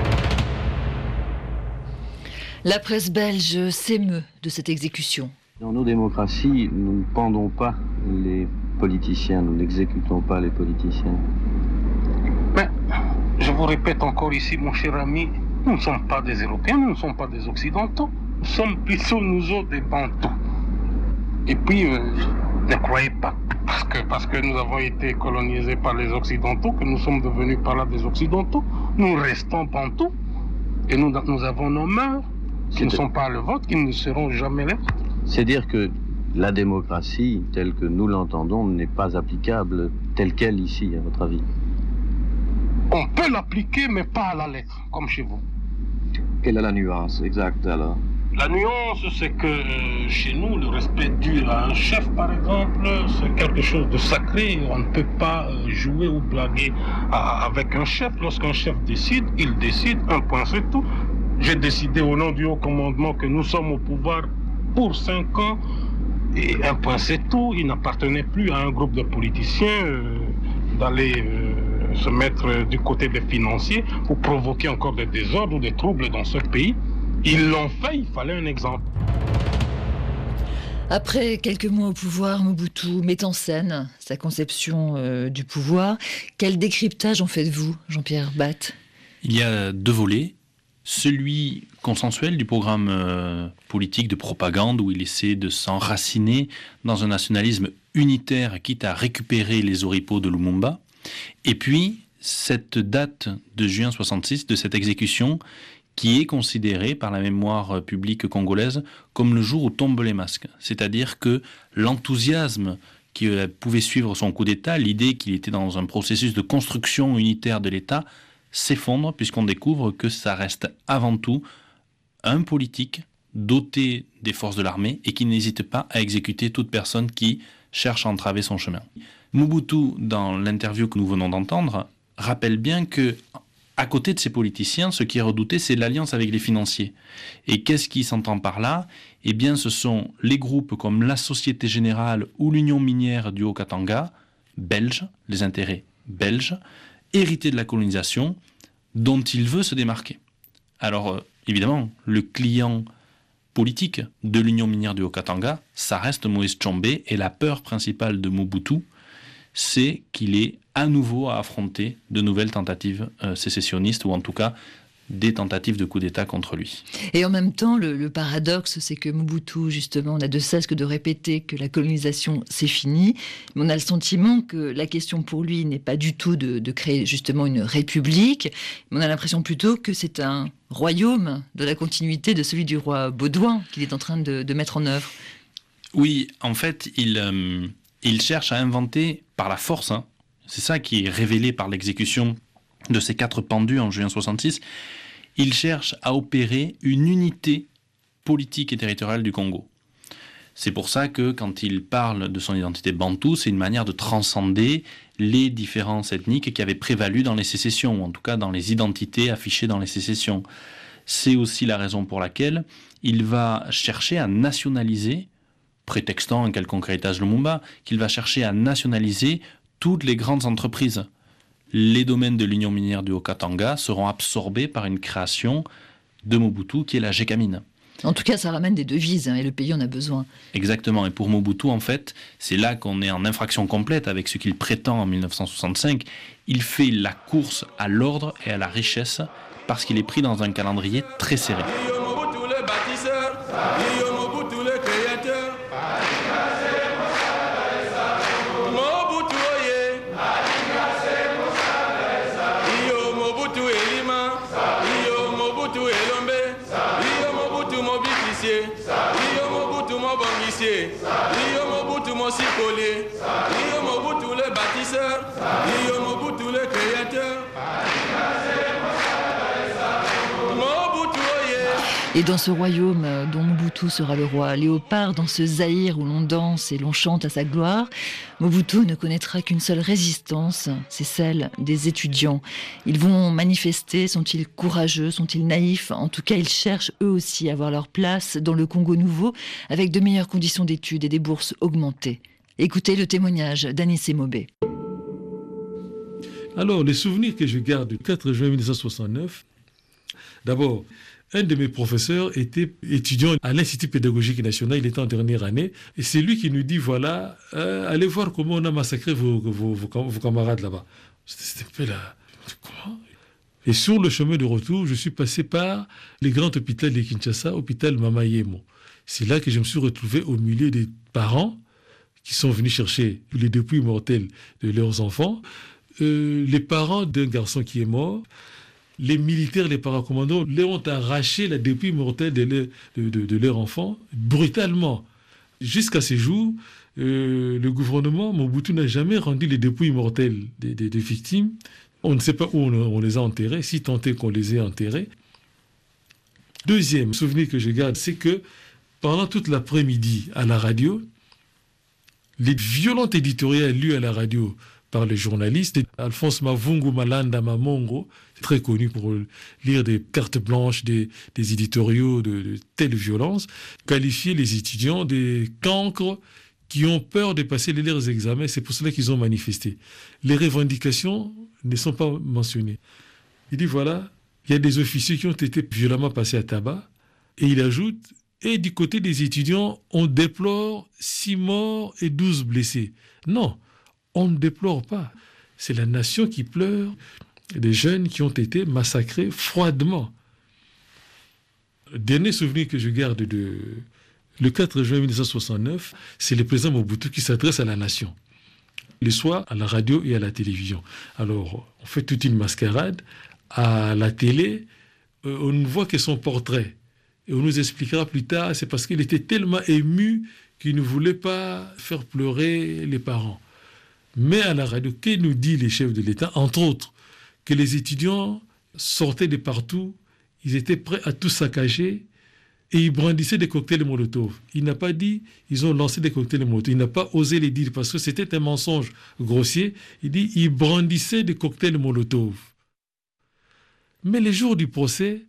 La presse belge s'émeut de cette exécution. Dans nos démocraties, nous ne pendons pas les politiciens, nous n'exécutons pas les politiciens. Mais, je vous répète encore ici, mon cher ami, nous ne sommes pas des Européens, nous ne sommes pas des Occidentaux, nous sommes plutôt nous autres des Bantous. Et puis, euh, ne croyez pas, parce que, parce que nous avons été colonisés par les Occidentaux, que nous sommes devenus par là des Occidentaux, nous restons Bantous, et nous, nous avons nos mœurs, qui C'est ne de... sont pas le vôtre, qui ne seront jamais les vôtres. C'est dire que la démocratie, telle que nous l'entendons, n'est pas applicable telle qu'elle ici, à votre avis? On peut l'appliquer, mais pas à la lettre, comme chez vous. Quelle est la nuance exacte, alors? La nuance, c'est que euh, chez nous, le respect dû à un chef, par exemple, c'est quelque chose de sacré. On ne peut pas euh, jouer ou blaguer à, avec un chef. Lorsqu'un chef décide, il décide, un point, c'est tout. J'ai décidé au nom du haut commandement que nous sommes au pouvoir pour cinq ans. Et un point c'est tout, il n'appartenait plus à un groupe de politiciens euh, d'aller euh, se mettre du côté des financiers pour provoquer encore des désordres ou des troubles dans ce pays. Ils l'ont fait, il fallait un exemple. Après quelques mois au pouvoir, Mobutu met en scène sa conception euh, du pouvoir. Quel décryptage en faites-vous, Jean-Pierre Batte ? Il y a deux volets. Celui consensuel du programme euh, politique de propagande où il essaie de s'enraciner dans un nationalisme unitaire quitte à récupérer les oripeaux de Lumumba. Et puis, cette date de juin soixante-six, de cette exécution, qui est considérée par la mémoire publique congolaise comme le jour où tombent les masques. C'est-à-dire que l'enthousiasme qui pouvait suivre son coup d'État, l'idée qu'il était dans un processus de construction unitaire de l'État, s'effondre puisqu'on découvre que ça reste avant tout un politique doté des forces de l'armée et qui n'hésite pas à exécuter toute personne qui cherche à entraver son chemin. Mobutu, dans l'interview que nous venons d'entendre, rappelle bien que à côté de ces politiciens, ce qui est redouté, c'est l'alliance avec les financiers. Et qu'est-ce qui s'entend par là ? Eh bien, ce sont les groupes comme la Société Générale ou l'Union Minière du Haut-Katanga, belges, les intérêts belges, hérités de la colonisation, dont il veut se démarquer. Alors, euh, évidemment, le client politique de l'Union Minière du Haut-Katanga, ça reste Moïse Tshombe, et la peur principale de Mobutu, c'est qu'il est à nouveau à affronter de nouvelles tentatives euh, sécessionnistes, ou en tout cas des tentatives de coup d'État contre lui. Et en même temps, le, le paradoxe, c'est que Mobutu, justement, n'a de cesse que de répéter que la colonisation, c'est fini. Mais on a le sentiment que la question pour lui n'est pas du tout de, de créer justement une république, mais on a l'impression plutôt que c'est un royaume de la continuité de celui du roi Baudouin qu'il est en train de, de mettre en œuvre. Oui, en fait, il, euh, il cherche à inventer par la force, hein, c'est ça qui est révélé par l'exécution de ces quatre pendus en juin soixante-six, il cherche à opérer une unité politique et territoriale du Congo. C'est pour ça que quand il parle de son identité bantoue, c'est une manière de transcender les différences ethniques qui avaient prévalu dans les sécessions, ou en tout cas dans les identités affichées dans les sécessions. C'est aussi la raison pour laquelle il va chercher à nationaliser, prétextant un quelconque héritage Lumumba, qu'il va chercher à nationaliser toutes les grandes entreprises. Les domaines de l'Union minière du Haut-Katanga seront absorbés par une création de Mobutu qui est la Gécamine. En tout cas, ça ramène des devises hein, et le pays en a besoin. Exactement. Et pour Mobutu, en fait, c'est là qu'on est en infraction complète avec ce qu'il prétend en mille neuf cent soixante-cinq. Il fait la course à l'ordre et à la richesse parce qu'il est pris dans un calendrier très serré. Et dans ce royaume dont Mobutu sera le roi, léopard, dans ce Zaïre où l'on danse et l'on chante à sa gloire, Mobutu ne connaîtra qu'une seule résistance, c'est celle des étudiants. Ils vont manifester, sont-ils courageux, sont-ils naïfs ? En tout cas, ils cherchent eux aussi à avoir leur place dans le Congo nouveau, avec de meilleures conditions d'études et des bourses augmentées. Écoutez le témoignage d'Anissé Mobé. Alors, les souvenirs que je garde du quatre juin mille neuf cent soixante-neuf, d'abord, un de mes professeurs était étudiant à l'Institut pédagogique national, il était en dernière année, et c'est lui qui nous dit, voilà, euh, allez voir comment on a massacré vos, vos, vos, vos camarades là-bas. C'était un peu là. Quoi ? Et sur le chemin de retour, je suis passé par le grand hôpital de Kinshasa, hôpital Mama Yemo. C'est là que je me suis retrouvé au milieu des parents qui sont venus chercher les dépouilles mortelles de leurs enfants, euh, les parents d'un garçon qui est mort. Les militaires, les paracommandos, leur ont arraché la dépouille mortelle de leur, de, de, de leur enfant, brutalement. Jusqu'à ces jours, euh, le gouvernement, Mobutu, n'a jamais rendu les dépouilles mortelles des, des, des victimes. On ne sait pas où on, on les a enterrés, si tant est qu'on les ait enterrés. Deuxième souvenir que je garde, c'est que pendant toute l'après-midi à la radio, les violentes éditoriales lues à la radio par les journalistes. Alphonse Mavungu Malanda Mamongo, très connu pour lire des cartes blanches, des, des éditoriaux de, de telle violence, qualifiait les étudiants des cancres qui ont peur de passer leurs examens. C'est pour cela qu'ils ont manifesté. Les revendications ne sont pas mentionnées. Il dit voilà, il y a des officiers qui ont été violemment passés à tabac, et il ajoute, et du côté des étudiants, on déplore six morts et douze blessés. Non, on ne déplore pas. C'est la nation qui pleure des jeunes qui ont été massacrés froidement. Le dernier souvenir que je garde de le quatre juin mille neuf cent soixante-neuf, c'est le président Mobutu qui s'adresse à la nation. Le soir, à la radio et à la télévision. Alors, on fait toute une mascarade. À la télé, euh, on ne voit que son portrait. Et on nous expliquera plus tard, c'est parce qu'il était tellement ému qu'il ne voulait pas faire pleurer les parents. Mais à la radio, que nous dit les chefs de l'État? Entre autres, que les étudiants sortaient de partout, ils étaient prêts à tout saccager et ils brandissaient des cocktails Molotov. Il n'a pas dit ils ont lancé des cocktails Molotov. Il n'a pas osé les dire parce que c'était un mensonge grossier. Il dit ils brandissaient des cocktails Molotov. Mais les jours du procès,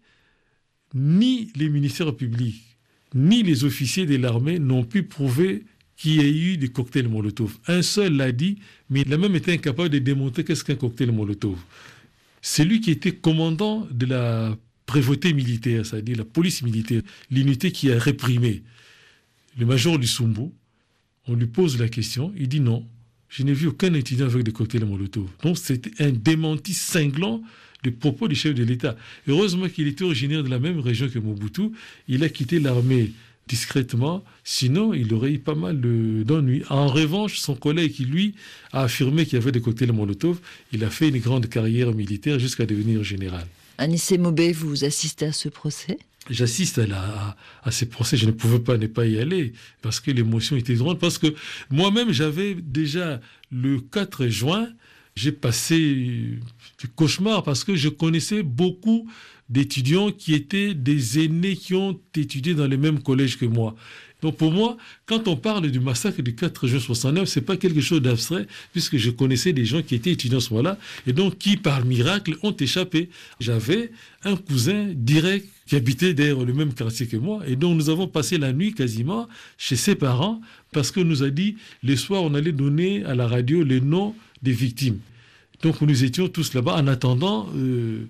ni les ministères publics, ni les officiers de l'armée n'ont pu prouver qu'il y ait eu des cocktails Molotov. Un seul l'a dit, mais il a même été incapable de démontrer qu'est-ce qu'un cocktail Molotov. C'est lui qui était commandant de la prévôté militaire, c'est-à-dire la police militaire, l'unité qui a réprimé. Le major Lussumbu, on lui pose la question, il dit non, je n'ai vu aucun étudiant avec des cocktails Molotov. Donc c'était un démenti cinglant des propos du chef de l'État. Heureusement qu'il était originaire de la même région que Mobutu. Il a quitté l'armée discrètement, sinon il aurait eu pas mal d'ennuis. En revanche, son collègue qui, lui, a affirmé qu'il y avait des cocktails Molotov, il a fait une grande carrière militaire jusqu'à devenir général. Anissé Mobé, vous assistez à ce procès? J'assiste à, la, à, à ces procès, je ne pouvais pas ne pas y aller, parce que l'émotion était grande, parce que moi-même, j'avais déjà, le quatre juin, j'ai passé du cauchemar parce que je connaissais beaucoup d'étudiants qui étaient des aînés qui ont étudié dans les mêmes collèges que moi. Donc pour moi, quand on parle du massacre du quatre juin soixante-neuf, c'est pas quelque chose d'abstrait, puisque je connaissais des gens qui étaient étudiants à ce moment-là, et donc qui, par miracle, ont échappé. J'avais un cousin direct qui habitait d'ailleurs le même quartier que moi, et donc nous avons passé la nuit quasiment chez ses parents, parce qu'on nous a dit, les soirs, on allait donner à la radio les noms des victimes. Donc nous étions tous là-bas en attendant euh,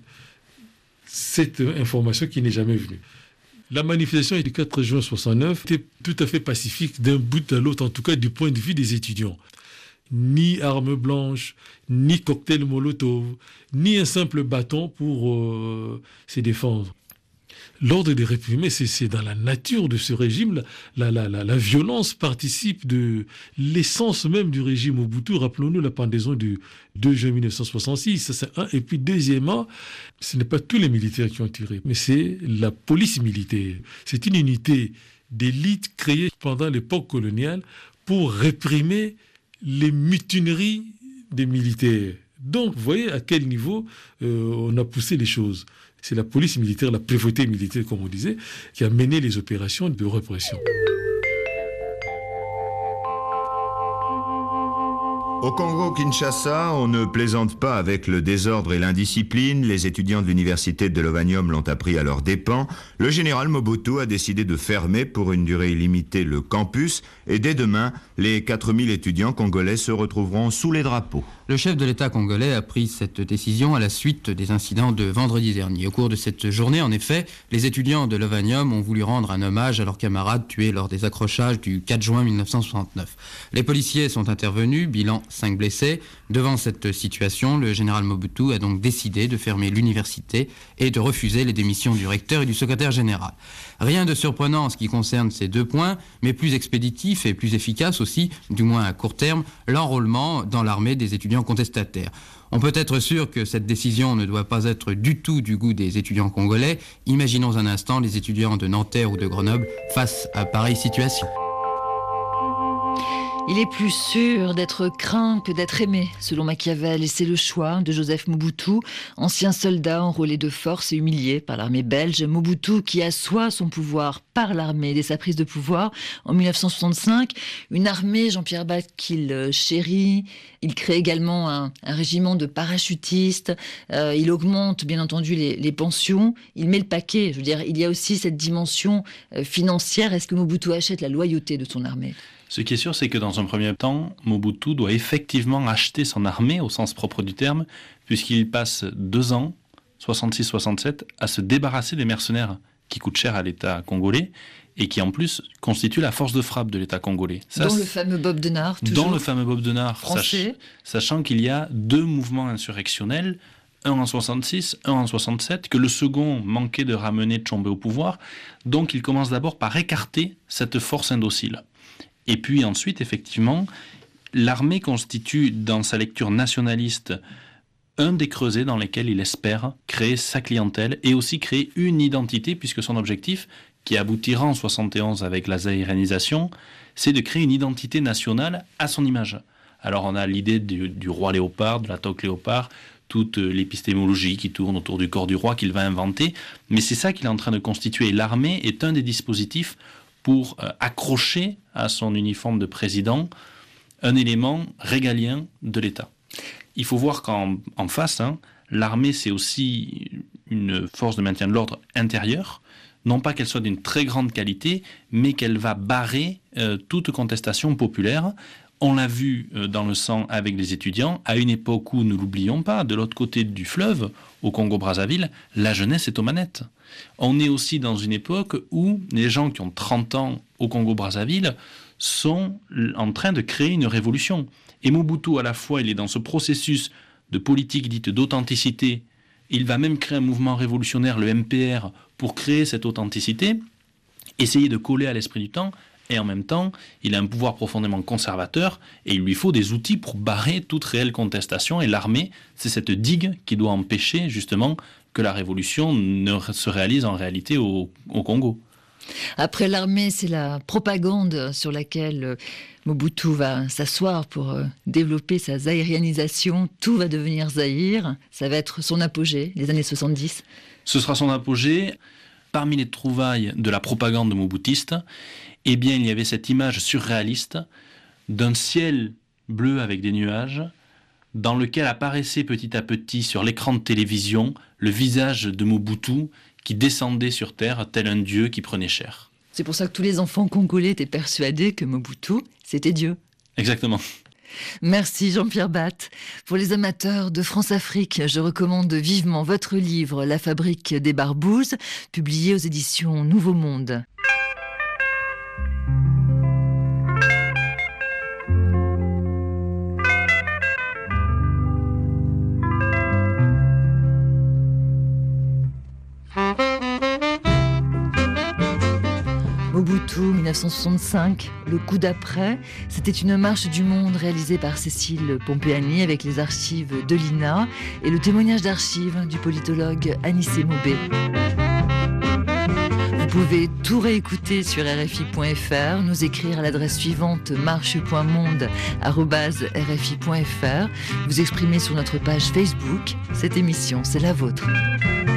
cette information qui n'est jamais venue. La manifestation du quatre juin soixante-neuf était tout à fait pacifique d'un bout à l'autre, en tout cas du point de vue des étudiants. Ni armes blanches, ni cocktail Molotov, ni un simple bâton pour euh, se défendre. L'ordre des réprimés, c'est dans la nature de ce régime. La, la, la, la violence participe de l'essence même du régime Mobutu. Rappelons-nous la pendaison du deux juin mille neuf cent soixante-six. Ça, c'est un. Et puis, deuxièmement, ce n'est pas tous les militaires qui ont tiré, mais c'est la police militaire. C'est une unité d'élite créée pendant l'époque coloniale pour réprimer les mutineries des militaires. Donc, vous voyez à quel niveau euh, on a poussé les choses. C'est la police militaire, la prévôté militaire, comme on disait, qui a mené les opérations de répression. Au Congo-Kinshasa, on ne plaisante pas avec le désordre et l'indiscipline. Les étudiants de l'université de Lovanium l'ont appris à leurs dépens. Le général Mobutu a décidé de fermer pour une durée illimitée le campus. Et dès demain, les quatre mille étudiants congolais se retrouveront sous les drapeaux. Le chef de l'État congolais a pris cette décision à la suite des incidents de vendredi dernier. Au cours de cette journée, en effet, les étudiants de Lovanium ont voulu rendre un hommage à leurs camarades tués lors des accrochages du quatre juin mille neuf cent soixante-neuf. Les policiers sont intervenus, bilan cinq blessés. Devant cette situation, le général Mobutu a donc décidé de fermer l'université et de refuser les démissions du recteur et du secrétaire général. Rien de surprenant en ce qui concerne ces deux points, mais plus expéditif et plus efficace aussi, du moins à court terme, l'enrôlement dans l'armée des étudiants contestataires. On peut être sûr que cette décision ne doit pas être du tout du goût des étudiants congolais. Imaginons un instant les étudiants de Nanterre ou de Grenoble face à pareille situation. Il est plus sûr d'être craint que d'être aimé, selon Machiavel, et c'est le choix de Joseph Mobutu, ancien soldat enrôlé de force et humilié par l'armée belge. Mobutu qui assoit son pouvoir par l'armée dès sa prise de pouvoir en mille neuf cent soixante-cinq. Une armée, Jean-Pierre Bac, qu'il chérit. Il crée également un, un régiment de parachutistes. Euh, il augmente, bien entendu, les, les pensions. Il met le paquet. Je veux dire, il y a aussi cette dimension euh, financière. Est-ce que Mobutu achète la loyauté de son armée ? Ce qui est sûr, c'est que dans un premier temps, Mobutu doit effectivement acheter son armée au sens propre du terme, puisqu'il passe deux ans, soixante-six soixante-sept, à se débarrasser des mercenaires qui coûtent cher à l'État congolais et qui en plus constituent la force de frappe de l'État congolais. Ça, dont le fameux Bob Denard, toujours Dans le fameux Bob Denard, sach- sachant qu'il y a deux mouvements insurrectionnels, un en soixante-six, un en soixante-sept, que le second manquait de ramener Tshombe au pouvoir. Donc il commence d'abord par écarter cette force indocile. Et puis ensuite, effectivement, l'armée constitue, dans sa lecture nationaliste, un des creusets dans lesquels il espère créer sa clientèle et aussi créer une identité, puisque son objectif, qui aboutira en soixante et onze avec la zaïrianisation, c'est de créer une identité nationale à son image. Alors on a l'idée du, du roi léopard, de la toque léopard, toute l'épistémologie qui tourne autour du corps du roi qu'il va inventer, mais c'est ça qu'il est en train de constituer. L'armée est un des dispositifs pour euh, accrocher à son uniforme de président un élément régalien de l'État. Il faut voir qu'en en face, hein, l'armée, c'est aussi une force de maintien de l'ordre intérieur, non pas qu'elle soit d'une très grande qualité, mais qu'elle va barrer euh, toute contestation populaire. On l'a vu euh, dans le sang avec les étudiants, à une époque où, ne l'oublions pas, de l'autre côté du fleuve, au Congo-Brazzaville, la jeunesse est aux manettes. On est aussi dans une époque où les gens qui ont trente ans au Congo-Brazzaville sont en train de créer une révolution. Et Mobutu, à la fois, il est dans ce processus de politique dite d'authenticité. Il va même créer un mouvement révolutionnaire, le M P R, pour créer cette authenticité, essayer de coller à l'esprit du temps. Et en même temps, il a un pouvoir profondément conservateur et il lui faut des outils pour barrer toute réelle contestation. Et l'armée, c'est cette digue qui doit empêcher justement que la révolution ne se réalise en réalité au, au Congo. Après l'armée, c'est la propagande sur laquelle Mobutu va s'asseoir pour développer sa zaïrianisation. Tout va devenir Zaïre. Ça va être son apogée, les années soixante-dix. Ce sera son apogée. Parmi les trouvailles de la propagande mobutiste, eh bien, il y avait cette image surréaliste d'un ciel bleu avec des nuages, dans lequel apparaissait petit à petit sur l'écran de télévision le visage de Mobutu qui descendait sur terre tel un dieu qui prenait chair. C'est pour ça que tous les enfants congolais étaient persuadés que Mobutu, c'était Dieu. Exactement. Merci Jean-Pierre Batte. Pour les amateurs de France-Afrique, je recommande vivement votre livre « La fabrique des barbouzes », publié aux éditions Nouveau Monde. Mobutu, mille neuf cent soixante-cinq, le coup d'après, c'était une marche du monde réalisée par Cécile Pompeani avec les archives de l'I N A et le témoignage d'archives du politologue Anissé Maubé. Vous pouvez tout réécouter sur R F I point F R, nous écrire à l'adresse suivante marche point monde arobase R F I point F R, vous exprimer sur notre page Facebook. Cette émission, c'est la vôtre.